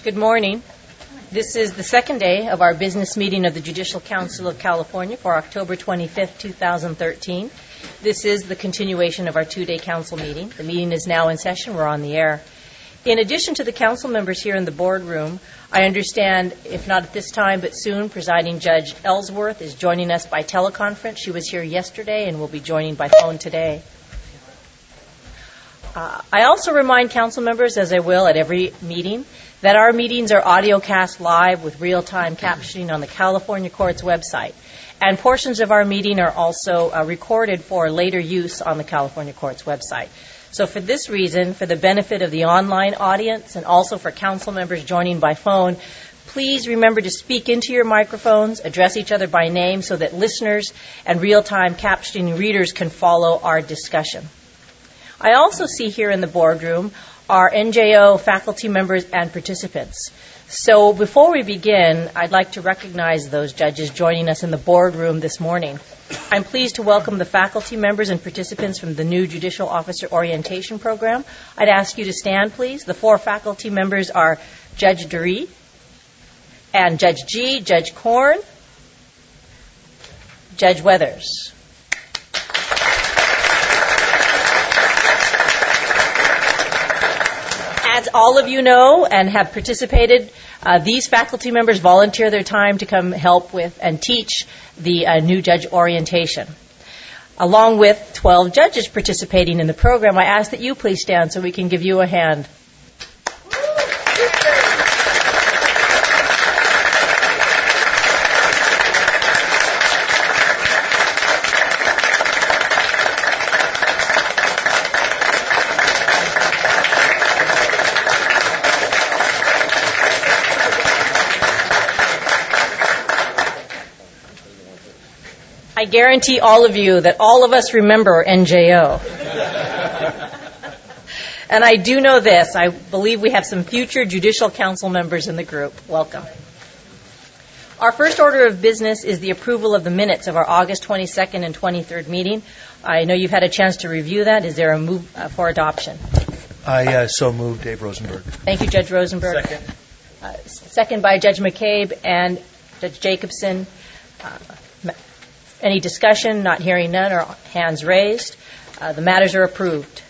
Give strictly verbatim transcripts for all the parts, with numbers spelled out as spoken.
Good morning. This is the second day of our business meeting of the Judicial Council of California for October twenty-fifth, two thousand thirteen. This is the continuation of our two-day council meeting. The meeting is now in session. We're on the air. In addition to the council members here in the boardroom, I understand, if not at this time, but soon, Presiding Judge Ellsworth is joining us by teleconference. She was here yesterday and will be joining by phone today. Uh, I also remind council members, as I will at every meeting, that our meetings are audio cast live with real-time captioning on the California Court's website. And portions of our meeting are also uh, recorded for later use on the California Court's website. So for this reason, for the benefit of the online audience and also for council members joining by phone, please remember to speak into your microphones, address each other by name so that listeners and real-time captioning readers can follow our discussion. I also see here in the boardroom our N J O faculty members and participants. So before we begin, I'd like to recognize those judges joining us in the boardroom this morning. I'm pleased to welcome the faculty members and participants from the new Judicial Officer Orientation Program. I'd ask you to stand, please. The four faculty members are Judge Dury and Judge G, Judge Korn, Judge Weathers. As all of you know and have participated, uh, these faculty members volunteer their time to come help with and teach the uh, new judge orientation. Along with twelve judges participating in the program, I ask that you please stand so we can give you a hand. I guarantee all of you that all of us remember N J O. And I do know this. I believe we have some future Judicial Council members in the group. Welcome. Our first order of business is the approval of the minutes of our August twenty-second and twenty-third meeting. I know you've had a chance to review that. Is there a move uh, for adoption? I uh, so moved, Dave Rosenberg. Thank you, Judge Rosenberg. Second. Uh, second by Judge McCabe and Judge Jacobson. Uh, Any discussion? Not hearing none or hands raised. Uh, the matters are approved.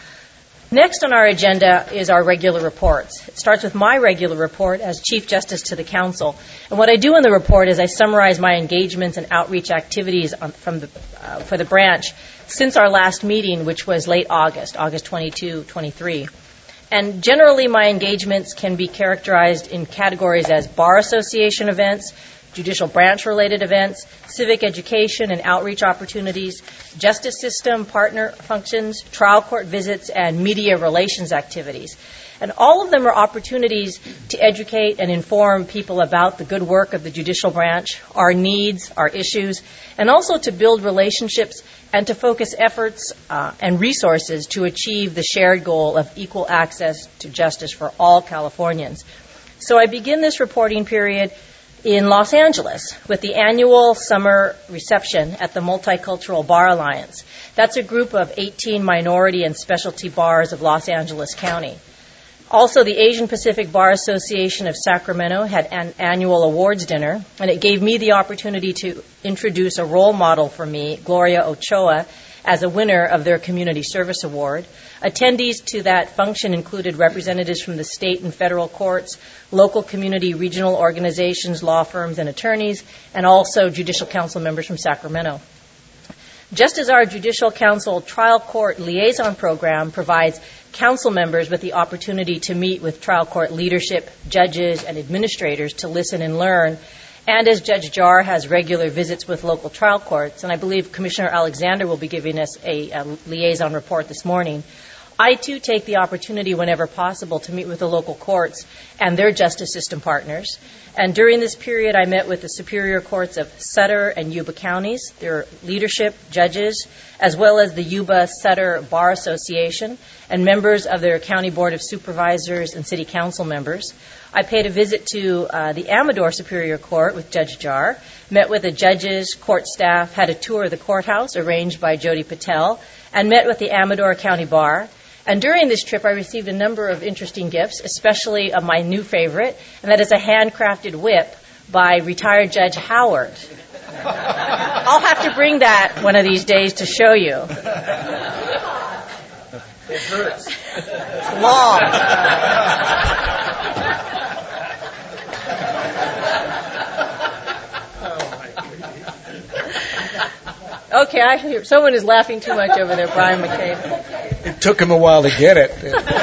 Next on our agenda is our regular reports. It starts with my regular report as Chief Justice to the Council. And what I do in the report is I summarize my engagements and outreach activities on, from the, uh, for the branch since our last meeting, which was late August, August twenty-second, twenty-three. And generally my engagements can be characterized in categories as Bar Association events, judicial branch-related events, civic education and outreach opportunities, justice system partner functions, trial court visits, and media relations activities. And all of them are opportunities to educate and inform people about the good work of the judicial branch, our needs, our issues, and also to build relationships and to focus efforts uh, and resources to achieve the shared goal of equal access to justice for all Californians. So I begin this reporting period in Los Angeles with the annual summer reception at the Multicultural Bar Alliance. That's a group of eighteen minority and specialty bars of Los Angeles County. Also, the Asian Pacific Bar Association of Sacramento had an annual awards dinner, and it gave me the opportunity to introduce a role model for me, Gloria Ochoa, as a winner of their Community Service Award. Attendees to that function included representatives from the state and federal courts, local community regional organizations, law firms, and attorneys, and also Judicial Council members from Sacramento. Just as our Judicial Council Trial Court Liaison Program provides council members with the opportunity to meet with trial court leadership, judges, and administrators to listen and learn, and as Judge Jar has regular visits with local trial courts, and I believe Commissioner Alexander will be giving us a, a liaison report this morning, I, too, take the opportunity whenever possible to meet with the local courts and their justice system partners. And during this period, I met with the Superior Courts of Sutter and Yuba counties, their leadership, judges, as well as the Yuba-Sutter Bar Association and members of their County Board of Supervisors and City Council members. I paid a visit to uh, the Amador Superior Court with Judge Jar, met with the judges, court staff, had a tour of the courthouse arranged by Jody Patel, and met with the Amador County Bar. And during this trip, I received a number of interesting gifts, especially of my new favorite, and that is a handcrafted whip by retired Judge Howard. I'll have to bring that one of these days to show you. It hurts. It's long. Okay, I hear someone is laughing too much over there, Brian McCabe. It took him a while to get it.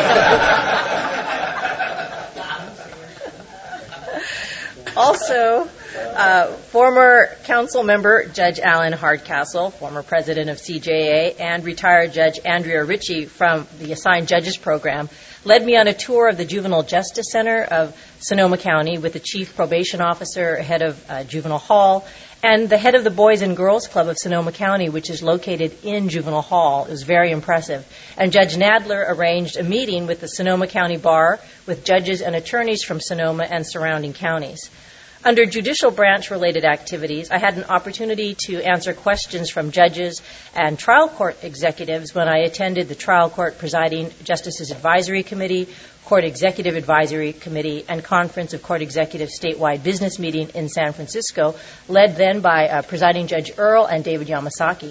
Also, uh, former council member Judge Alan Hardcastle, former president of C J A, and retired Judge Andrea Ritchie from the Assigned Judges Program led me on a tour of the Juvenile Justice Center of Sonoma County with the chief probation officer, head of uh, Juvenile Hall, and the head of the Boys and Girls Club of Sonoma County, which is located in Juvenile Hall. It was very impressive. And Judge Nadler arranged a meeting with the Sonoma County Bar with judges and attorneys from Sonoma and surrounding counties. Under judicial branch-related activities, I had an opportunity to answer questions from judges and trial court executives when I attended the Trial Court Presiding Justices Advisory Committee, Court Executive Advisory Committee, and Conference of Court Executives statewide business meeting in San Francisco, led then by uh, Presiding Judge Earl and David Yamasaki.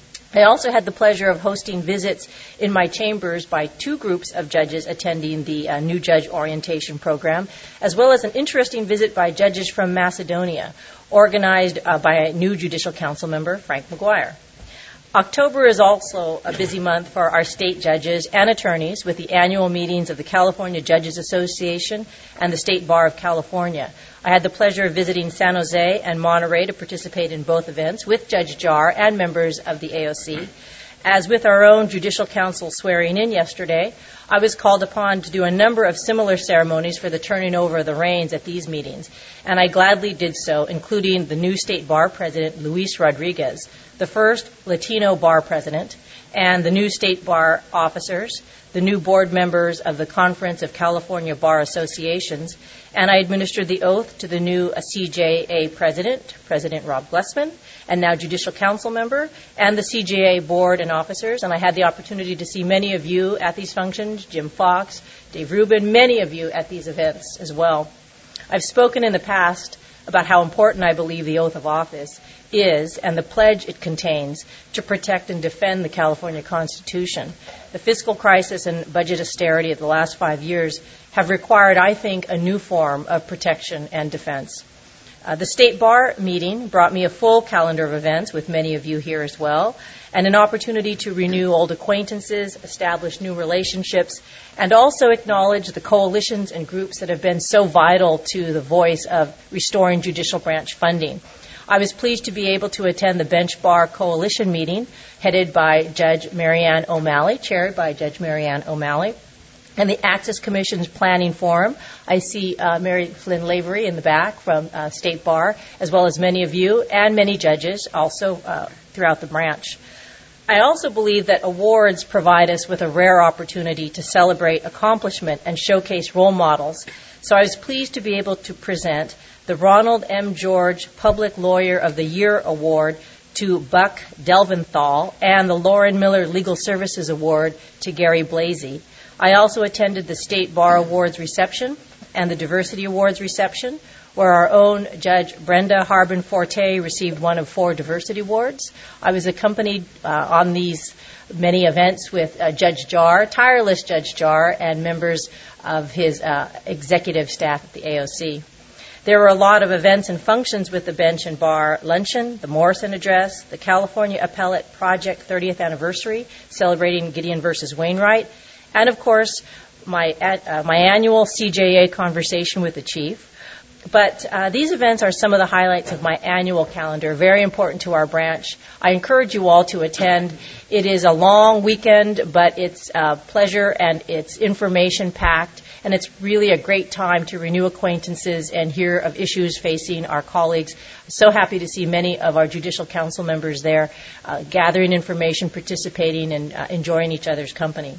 I also had the pleasure of hosting visits in my chambers by two groups of judges attending the uh, New Judge Orientation Program, as well as an interesting visit by judges from Macedonia, organized uh, by a new Judicial Council member, Frank McGuire. October is also a busy month for our state judges and attorneys with the annual meetings of the California Judges Association and the State Bar of California. I had the pleasure of visiting San Jose and Monterey to participate in both events with Judge Jar and members of the A O C. As with our own Judicial Council swearing in yesterday, I was called upon to do a number of similar ceremonies for the turning over of the reins at these meetings, and I gladly did so, including the new State Bar President, Luis Rodriguez, the first Latino Bar President, and the new State Bar officers, the new board members of the Conference of California Bar Associations, and I administered the oath to the new C J A President, President Rob Glessman, and now Judicial Council member, and the C J A board and officers. And I had the opportunity to see many of you at these functions, Jim Fox, Dave Rubin, many of you at these events as well. I've spoken in the past about how important I believe the oath of office is and the pledge it contains to protect and defend the California Constitution. The fiscal crisis and budget austerity of the last five years have required, I think, a new form of protection and defense. Uh, the State Bar meeting brought me a full calendar of events with many of you here as well, and an opportunity to renew old acquaintances, establish new relationships, and also acknowledge the coalitions and groups that have been so vital to the voice of restoring judicial branch funding. I was pleased to be able to attend the Bench Bar Coalition meeting headed by Judge Marianne O'Malley, chaired by Judge Marianne O'Malley, and the Access Commission's Planning Forum. I see uh, Mary Flynn Lavery in the back from uh, State Bar, as well as many of you and many judges also uh, throughout the branch. I also believe that awards provide us with a rare opportunity to celebrate accomplishment and showcase role models. So I was pleased to be able to present the Ronald M. George Public Lawyer of the Year Award to Buck Delventhal and the Lauren Miller Legal Services Award to Gary Blasey. I also attended the State Bar Awards reception and the Diversity Awards reception, where our own Judge Brenda Harbin Forte received one of four diversity awards. I was accompanied uh, on these many events with uh, Judge Jar, tireless Judge Jar, and members of his uh, executive staff at the A O C. There were a lot of events and functions with the Bench and Bar Luncheon, the Morrison Address, the California Appellate Project thirtieth Anniversary, celebrating Gideon versus Wainwright, and, of course, my uh, my annual C J A conversation with the Chief. But uh, these events are some of the highlights of my annual calendar, very important to our branch. I encourage you all to attend. It is a long weekend, but it's uh, pleasure and it's information-packed, and it's really a great time to renew acquaintances and hear of issues facing our colleagues. So happy to see many of our Judicial Council members there, uh, gathering information, participating, and uh, enjoying each other's company.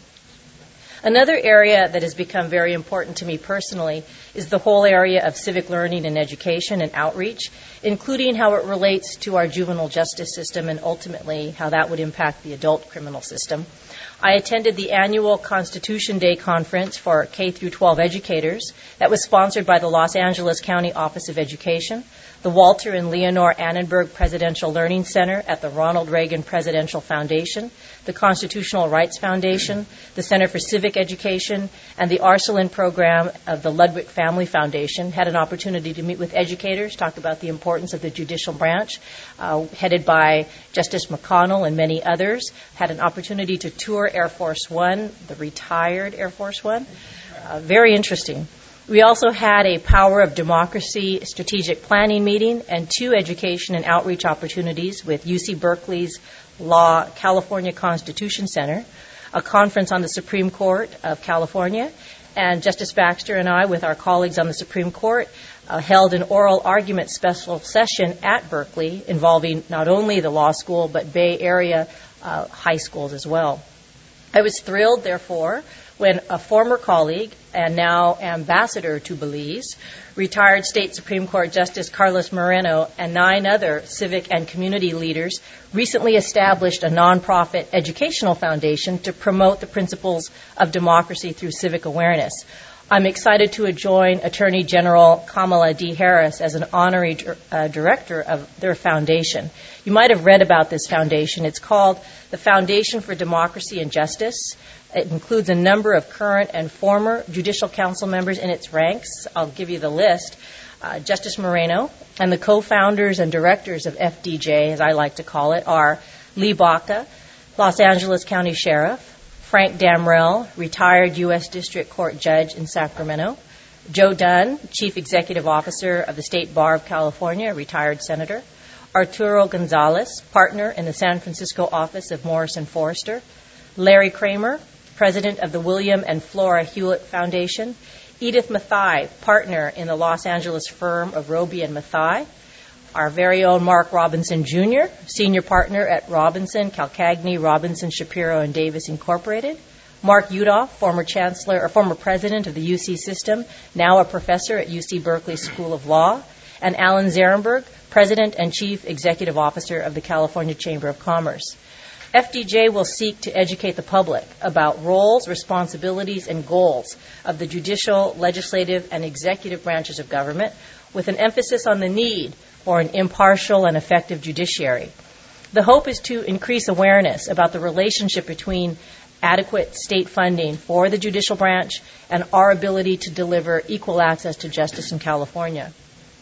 Another area that has become very important to me personally is the whole area of civic learning and education and outreach, including how it relates to our juvenile justice system and ultimately how that would impact the adult criminal system. I attended the annual Constitution Day conference for K through twelve educators that was sponsored by the Los Angeles County Office of Education, the Walter and Leonore Annenberg Presidential Learning Center at the Ronald Reagan Presidential Foundation, the Constitutional Rights Foundation, the Center for Civic Education, and the Arcelin program of the Ludwig Family Foundation. Had an opportunity to meet with educators, talk about the importance of the judicial branch, uh, headed by Justice McConnell and many others. Had an opportunity to tour Air Force One, the retired Air Force One. Uh, very interesting. We also had a Power of Democracy strategic planning meeting and two education and outreach opportunities with U C Berkeley's Law California Constitution Center, a conference on the Supreme Court of California, and Justice Baxter and I, with our colleagues on the Supreme Court, uh, held an oral argument special session at Berkeley involving not only the law school but Bay Area uh, high schools as well. I was thrilled, therefore, when a former colleague and now ambassador to Belize, retired State Supreme Court Justice Carlos Moreno, and nine other civic and community leaders recently established a nonprofit educational foundation to promote the principles of democracy through civic awareness. I'm excited to join Attorney General Kamala D. Harris as an honorary uh, director of their foundation. You might have read about this foundation. It's called the Foundation for Democracy and Justice. It includes a number of current and former Judicial Council members in its ranks. I'll give you the list. Uh, Justice Moreno and the co-founders and directors of F D J, as I like to call it, are Lee Baca, Los Angeles County Sheriff, Frank Damrell, retired U S District Court Judge in Sacramento, Joe Dunn, Chief Executive Officer of the State Bar of California, retired senator, Arturo Gonzalez, partner in the San Francisco office of Morrison Forrester, Larry Kramer, President of the William and Flora Hewlett Foundation, Edith Mathai, partner in the Los Angeles firm of Roby and Mathai, our very own Mark Robinson Junior, senior partner at Robinson, Calcagni, Robinson, Shapiro, and Davis Incorporated, Mark Udoff, former chancellor or former president of the U C system, now a professor at U C Berkeley School of Law, and Alan Zarenberg, president and chief executive officer of the California Chamber of Commerce. F D J will seek to educate the public about roles, responsibilities, and goals of the judicial, legislative, and executive branches of government, with an emphasis on the need for an impartial and effective judiciary. The hope is to increase awareness about the relationship between adequate state funding for the judicial branch and our ability to deliver equal access to justice in California.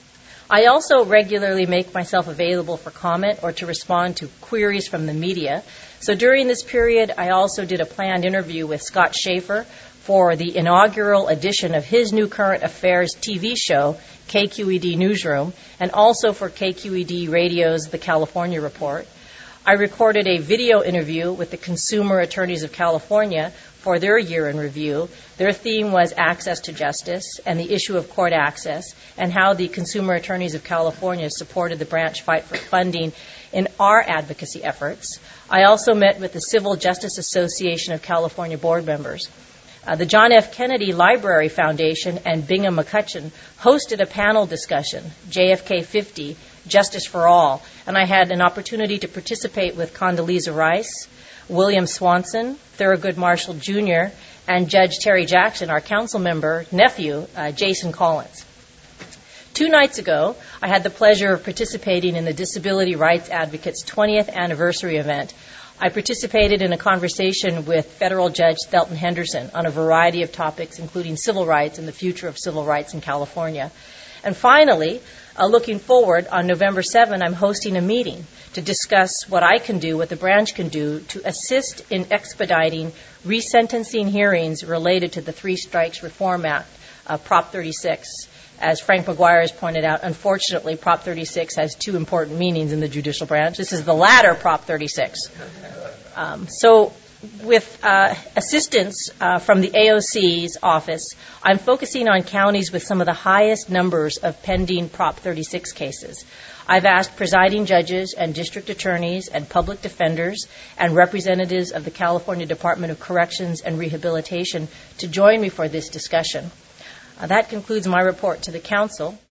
I also regularly make myself available for comment or to respond to queries from the media. So during this period, I also did a planned interview with Scott Schaefer for the inaugural edition of his new current affairs T V show, K Q E D Newsroom, and also for K Q E D Radio's The California Report. I recorded a video interview with the Consumer Attorneys of California for their year in review. Their theme was access to justice and the issue of court access and how the Consumer Attorneys of California supported the branch fight for funding in our advocacy efforts. I also met with the Civil Justice Association of California board members. Uh, the John F. Kennedy Library Foundation and Bingham McCutcheon hosted a panel discussion, J F K fifty, Justice for All, and I had an opportunity to participate with Condoleezza Rice, William Swanson, Thurgood Marshall Junior, and Judge Terry Jackson, our council member, nephew, uh, Jason Collins. Two nights ago, I had the pleasure of participating in the Disability Rights Advocates' twentieth anniversary event. I participated in a conversation with Federal Judge Thelton Henderson on a variety of topics, including civil rights and the future of civil rights in California. And finally, uh, looking forward, on November seventh, I'm hosting a meeting to discuss what I can do, what the branch can do, to assist in expediting resentencing hearings related to the Three Strikes Reform Act, uh, Prop thirty-six. As Frank McGuire has pointed out, unfortunately, Prop thirty-six has two important meanings in the judicial branch. This is the latter Prop thirty-six. Um, so with uh, assistance uh, from the A O C's office, I'm focusing on counties with some of the highest numbers of pending Prop thirty-six cases. I've asked presiding judges and district attorneys and public defenders and representatives of the California Department of Corrections and Rehabilitation to join me for this discussion. Uh, that concludes my report to the Council.